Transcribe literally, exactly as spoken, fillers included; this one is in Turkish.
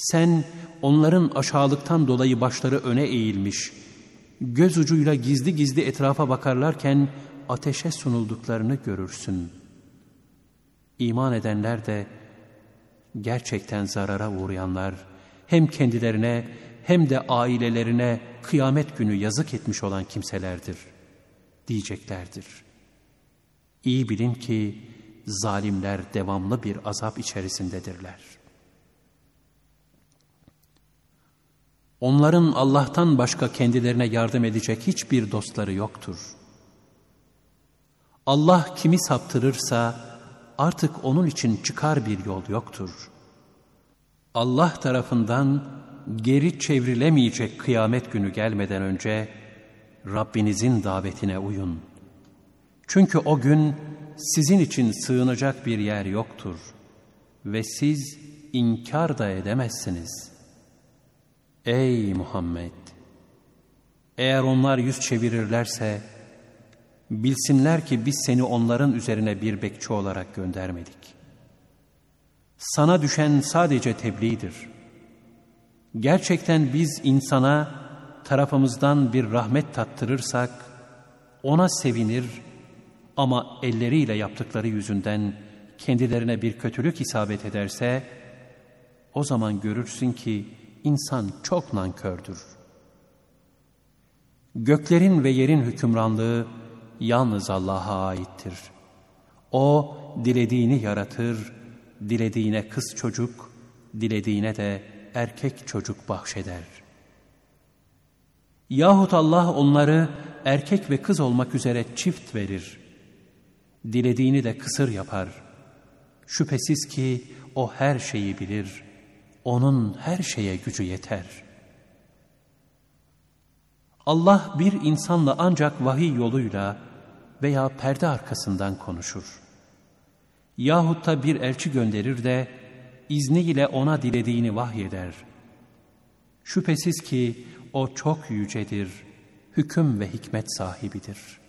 Sen onların aşağılıktan dolayı başları öne eğilmiş, göz ucuyla gizli gizli etrafa bakarlarken ateşe sunulduklarını görürsün. İman edenler de gerçekten zarara uğrayanlar, hem kendilerine hem de ailelerine kıyamet günü yazık etmiş olan kimselerdir diyeceklerdir. İyi bilin ki zalimler devamlı bir azap içerisindedirler. Onların Allah'tan başka kendilerine yardım edecek hiçbir dostları yoktur. Allah kimi saptırırsa artık onun için çıkar bir yol yoktur. Allah tarafından geri çevrilemeyecek kıyamet günü gelmeden önce Rabbinizin davetine uyun. Çünkü o gün sizin için sığınacak bir yer yoktur ve siz inkar da edemezsiniz. Ey Muhammed! Eğer onlar yüz çevirirlerse bilsinler ki biz seni onların üzerine bir bekçi olarak göndermedik. Sana düşen sadece tebliğdir. Gerçekten biz insana tarafımızdan bir rahmet tattırırsak ona sevinir ama elleriyle yaptıkları yüzünden kendilerine bir kötülük isabet ederse o zaman görürsün ki insan çok nankördür. Göklerin ve yerin hükümranlığı yalnız Allah'a aittir. O dilediğini yaratır, dilediğine kız çocuk, dilediğine de erkek çocuk bahşeder. Yahut Allah onları erkek ve kız olmak üzere çift verir. Dilediğini de kısır yapar. Şüphesiz ki o her şeyi bilir. Onun her şeye gücü yeter. Allah bir insanla ancak vahiy yoluyla veya perde arkasından konuşur. Yahut da bir elçi gönderir de izniyle ona dilediğini vahyeder. Şüphesiz ki o çok yücedir, hüküm ve hikmet sahibidir.